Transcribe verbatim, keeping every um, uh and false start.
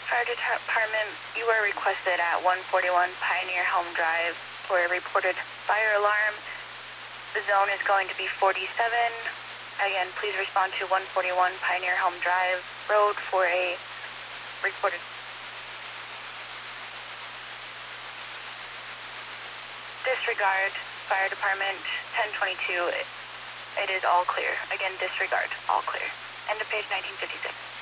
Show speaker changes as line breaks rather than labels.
Fire Department, you were requested at one forty-one Pioneer Home Drive for a reported fire alarm. The zone is going to be forty-seven. Again, please respond to one forty-one Pioneer Home Drive Road for a reported. Disregard, Fire Department, ten twenty-two. It is all clear. Again, disregard, all clear. End of page nineteen fifty-six.